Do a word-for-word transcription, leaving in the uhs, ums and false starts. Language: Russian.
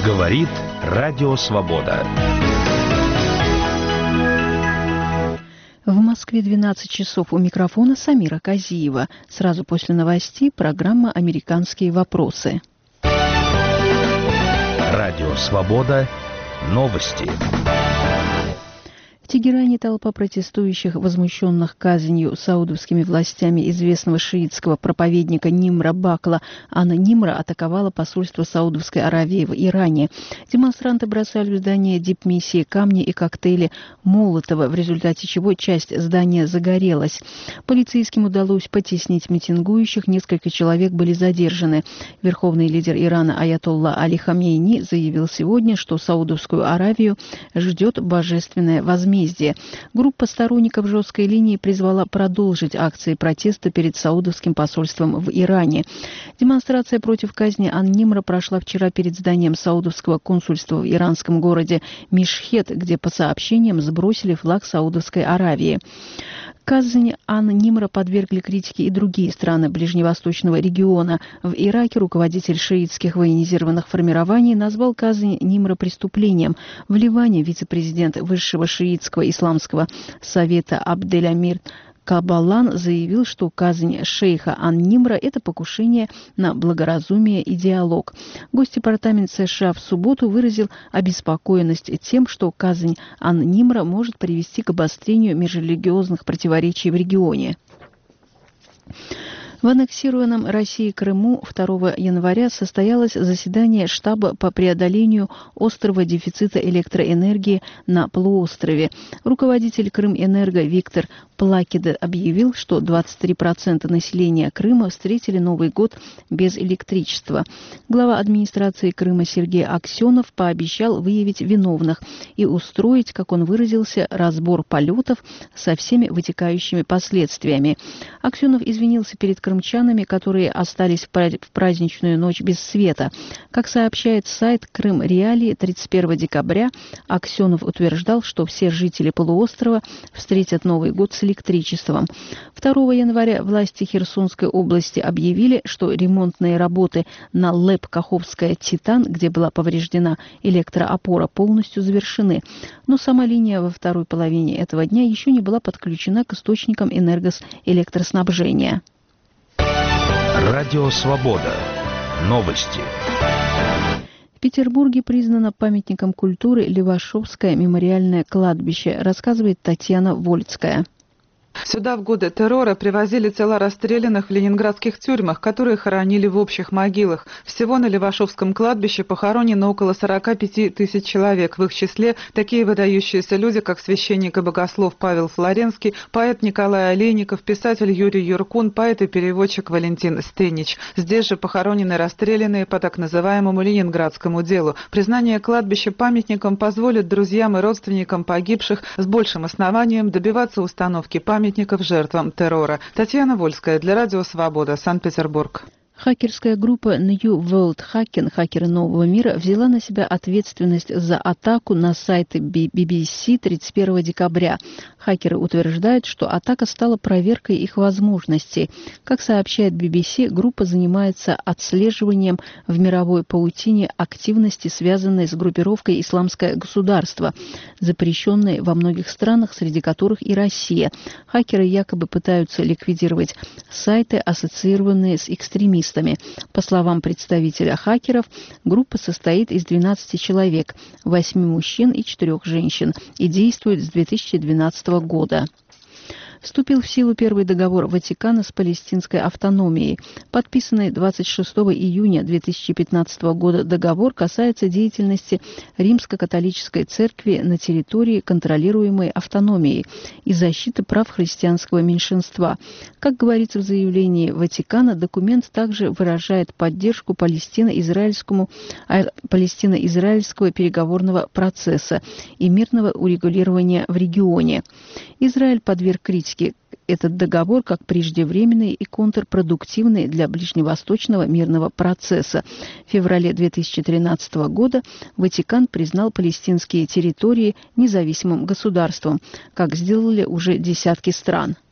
Говорит Радио Свобода. В Москве двенадцать часов. У микрофона Самира Казиева. Сразу после новостей программа «Американские вопросы». Радио Свобода. Новости. В Тегеране толпа протестующих, возмущенных казнью саудовскими властями известного шиитского проповедника Нимра Бакла Ан Нимра, атаковала посольство Саудовской Аравии в Иране. Демонстранты бросали в здание дипмиссии камни и коктейли Молотова, в результате чего часть здания загорелась. Полицейским удалось потеснить митингующих, несколько человек были задержаны. Верховный лидер Ирана аятолла Али Хамнейни заявил сегодня, что Саудовскую Аравию ждет божественное возмездие. Группа сторонников жесткой линии призвала продолжить акции протеста перед саудовским посольством в Иране. Демонстрация против казни Ан Нимра прошла вчера перед зданием саудовского консульства в иранском городе Мишхет, где по сообщениям сбросили флаг Саудовской Аравии. Казнь Ан Нимра подвергли критике и другие страны ближневосточного региона. В Ираке руководитель шиитских военизированных формирований назвал казнь Нимра преступлением. В Ливане вице-президент Высшего шиитского исламского совета Абдель-Амир Кабалан заявил, что казнь шейха Ан Нимра – это покушение на благоразумие и диалог. Госдепартамент США в субботу выразил обеспокоенность тем, что казнь Ан Нимра может привести к обострению межрелигиозных противоречий в регионе. В аннексированном Россией Крыму второго января состоялось заседание штаба по преодолению острого дефицита электроэнергии на полуострове. Руководитель Крымэнерго Виктор Плакида объявил, что двадцать три процента населения Крыма встретили Новый год без электричества. Глава администрации Крыма Сергей Аксенов пообещал выявить виновных и устроить, как он выразился, разбор полетов со всеми вытекающими последствиями. Аксенов извинился перед крымчанами, которые остались в праздничную ночь без света. Как сообщает сайт Крым Реалии, тридцать первого декабря Аксенов утверждал, что все жители полуострова встретят Новый год с электричеством. второго января власти Херсонской области объявили, что ремонтные работы на ЛЭП Каховская Титан, где была повреждена электроопора, полностью завершены. Но сама линия во второй половине этого дня еще не была подключена к источникам энергоэлектроснабжения. Радио Свобода. Новости. В Петербурге признано памятником культуры Левашовское мемориальное кладбище, рассказывает Татьяна Вольцкая. Сюда в годы террора привозили тела расстрелянных в ленинградских тюрьмах, которые хоронили в общих могилах. Всего на Левашовском кладбище похоронено около сорока пяти тысяч человек. В их числе такие выдающиеся люди, как священник и богослов Павел Флоренский, поэт Николай Олейников, писатель Юрий Юркун, поэт и переводчик Валентин Стенич. Здесь же похоронены расстрелянные по так называемому ленинградскому делу. Признание кладбища памятником позволит друзьям и родственникам погибших с большим основанием добиваться установки памятников памятников жертвам террора. Татьяна Вольская для Радио Свобода, Санкт-Петербург. Хакерская группа New World Hacking, хакеры нового мира, взяла на себя ответственность за атаку на сайты би би си тридцать первого декабря. Хакеры утверждают, что атака стала проверкой их возможностей. Как сообщает би би си, группа занимается отслеживанием в мировой паутине активности, связанной с группировкой «Исламское государство», запрещенной во многих странах, среди которых и Россия. Хакеры якобы пытаются ликвидировать сайты, ассоциированные с экстремистами. По словам представителя хакеров, группа состоит из двенадцати человек, восьми мужчин и четырех женщин, и действует с две тысячи двенадцатого года. Вступил в силу первый договор Ватикана с палестинской автономией. Подписанный двадцать шестого июня две тысячи пятнадцатого года договор касается деятельности Римско-католической церкви на территории, контролируемой автономией, и защиты прав христианского меньшинства. Как говорится в заявлении Ватикана, документ также выражает поддержку палестино-израильскому, палестино-израильского переговорного процесса и мирного урегулирования в регионе. Израиль подверг критике этот договор как преждевременный и контрпродуктивный для ближневосточного мирного процесса. В феврале две тысячи тринадцатого года Ватикан признал палестинские территории независимым государством, как сделали уже десятки стран.